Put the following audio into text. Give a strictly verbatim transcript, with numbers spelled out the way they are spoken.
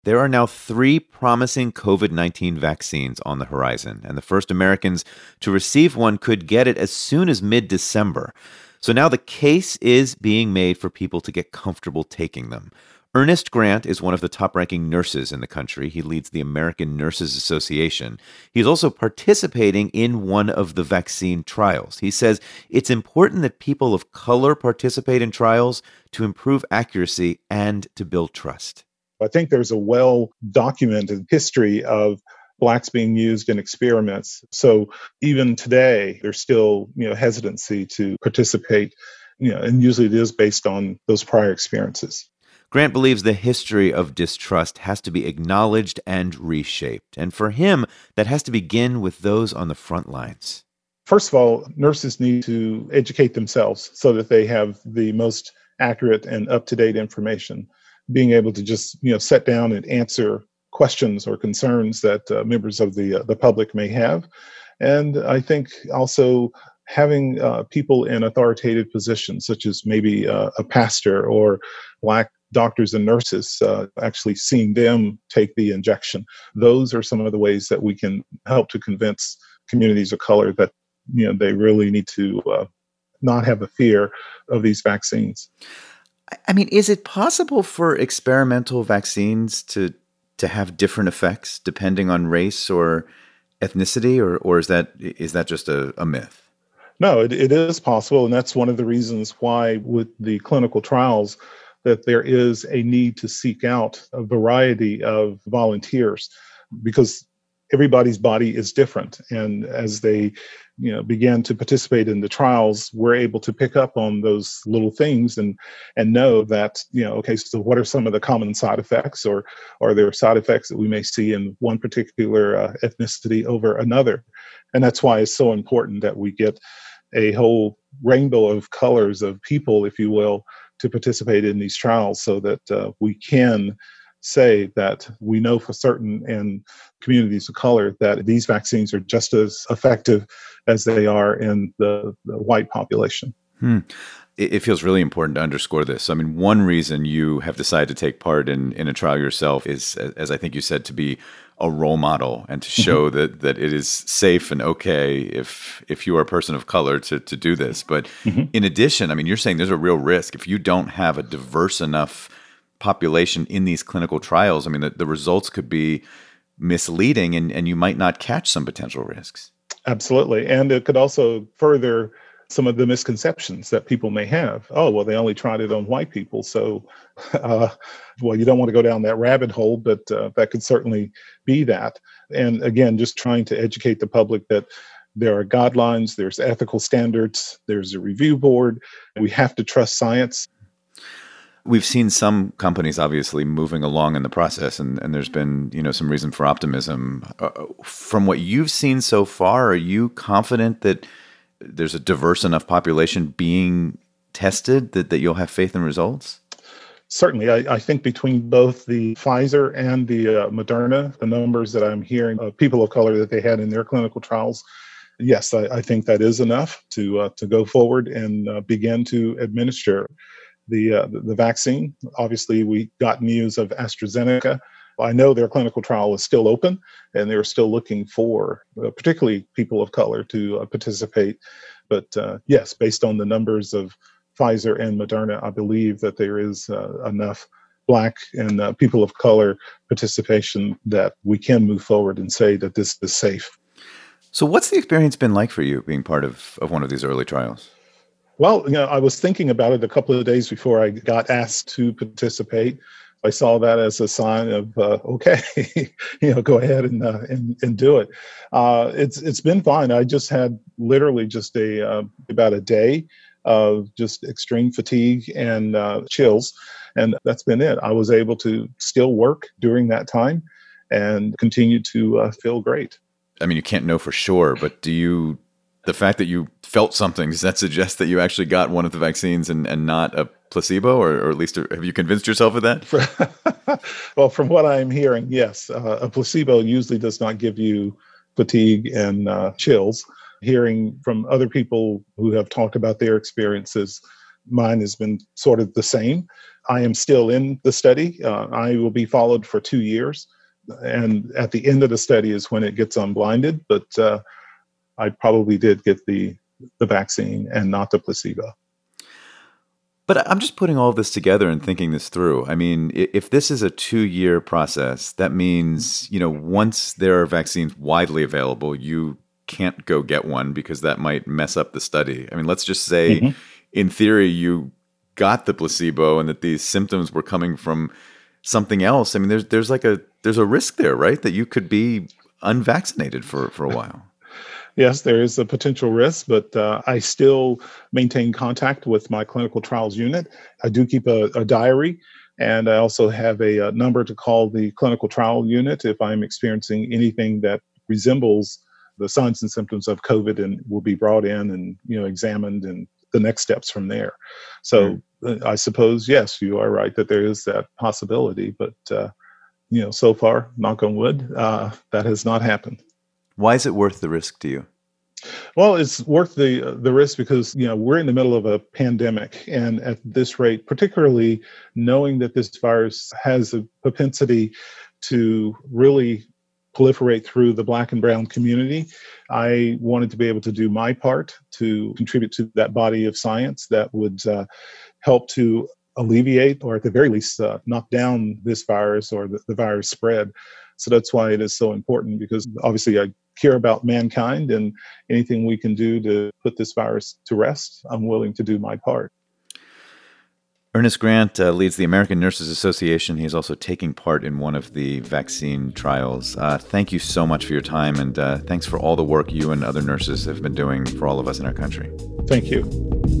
There are now three promising COVID nineteen vaccines on the horizon, and the first Americans to receive one could get it as soon as mid-December. So now the case is being made for people to get comfortable taking them. Ernest Grant is one of the top-ranking nurses in the country. He leads the American Nurses Association. He's also participating in one of the vaccine trials. He says it's important that people of color participate in trials to improve accuracy and to build trust. I think there's a well-documented history of blacks being used in experiments. So even today, there's still, you know, hesitancy to participate, you know, and usually it is based on those prior experiences. Grant believes the history of distrust has to be acknowledged and reshaped. And for him, that has to begin with those on the front lines. First of all, nurses need to educate themselves so that they have the most accurate and up-to-date information. Being able to just, you know, sit down and answer questions or concerns that uh, members of the uh, the public may have. And I think also having uh, people in authoritative positions, such as maybe uh, a pastor or black doctors and nurses, uh, actually seeing them take the injection. Those are some of the ways that we can help to convince communities of color that, you know, they really need to uh, not have a fear of these vaccines. I mean, is it possible for experimental vaccines to to have different effects depending on race or ethnicity, or or is that is that just a, a myth? No, it, it is possible, and that's one of the reasons why with the clinical trials that there is a need to seek out a variety of volunteers, because everybody's body is different. And as they, you know, began to participate in the trials, we're able to pick up on those little things and and know that, you know, okay, so what are some of the common side effects, or are there side effects that we may see in one particular uh, ethnicity over another? And that's why it's so important that we get a whole rainbow of colors of people, if you will, to participate in these trials so that uh, we can say that we know for certain in communities of color that these vaccines are just as effective as they are in the, the white population. Hmm. It, it feels really important to underscore this. I mean, one reason you have decided to take part in, in a trial yourself is, as I think you said, to be a role model and to show mm-hmm. that that it is safe and okay if if you are a person of color to to do this. But mm-hmm. in addition, I mean, you're saying there's a real risk if you don't have a diverse enough population in these clinical trials. I mean, the, the results could be misleading and, and you might not catch some potential risks. Absolutely. And it could also further some of the misconceptions that people may have. Oh, well, they only tried it on white people. So, uh, well, you don't want to go down that rabbit hole, but uh, that could certainly be that. And again, just trying to educate the public that there are guidelines, there's ethical standards, there's a review board. We have to trust science. We've seen some companies obviously moving along in the process, and, and there's been, you know, some reason for optimism. Uh, from what you've seen so far, are you confident that there's a diverse enough population being tested that, that you'll have faith in results? Certainly. I, I think between both the Pfizer and the uh, Moderna, the numbers that I'm hearing of people of color that they had in their clinical trials, yes, I, I think that is enough to uh, to go forward and uh, begin to administer the, uh, the the vaccine. Obviously, we got news of AstraZeneca. I know their clinical trial is still open, and they're still looking for uh, particularly people of color to uh, participate. But uh, yes, based on the numbers of Pfizer and Moderna, I believe that there is uh, enough Black and uh, people of color participation that we can move forward and say that this is safe. So what's the experience been like for you being part of, of one of these early trials? Well, you know, I was thinking about it a couple of days before I got asked to participate. I saw that as a sign of uh, okay, you know, go ahead and uh, and, and do it. Uh, it's it's been fine. I just had literally just a uh, about a day of just extreme fatigue and uh, chills, and that's been it. I was able to still work during that time and continue to uh, feel great. I mean, you can't know for sure, but do you? The fact that you felt something, does that suggest that you actually got one of the vaccines and, and not a placebo, or, or at least have you convinced yourself of that? Well, from what I'm hearing, yes. Uh, a placebo usually does not give you fatigue and uh, chills. Hearing from other people who have talked about their experiences, Mine has been sort of the same. I am still in the study. Uh, I will be followed for two years. And at the end of the study is when it gets unblinded. But uh, I probably did get the, the vaccine and not the placebo. But I'm just putting all of this together and thinking this through. I mean, if this is a two-year process, that means, you know, once there are vaccines widely available, you can't go get one because that might mess up the study. I mean, let's just say, mm-hmm. in theory, you got the placebo and that these symptoms were coming from something else. I mean, there's there's like a there's a risk there, right? That you could be unvaccinated for, for a while. Yes, there is a potential risk, but uh, I still maintain contact with my clinical trials unit. I do keep a, a diary, and I also have a, a number to call the clinical trial unit if I'm experiencing anything that resembles the signs and symptoms of COVID, and will be brought in and, you know, examined, and the next steps from there. So mm. I suppose, yes, you are right that there is that possibility, but uh, you know, so far, knock on wood, uh, that has not happened. Why is it worth the risk to you? Well, it's worth the the risk because, you know, we're in the middle of a pandemic, and at this rate, particularly knowing that this virus has a propensity to really proliferate through the Black and brown community, I wanted to be able to do my part to contribute to that body of science that would uh, help to alleviate, or at the very least, uh, knock down this virus or the, the virus spread. So that's why it is so important, because obviously I care about mankind, and anything we can do to put this virus to rest, I'm willing to do my part. Ernest Grant uh, leads the American Nurses Association. He is also taking part in one of the vaccine trials. Uh, thank you so much for your time, and uh, thanks for all the work you and other nurses have been doing for all of us in our country. Thank you.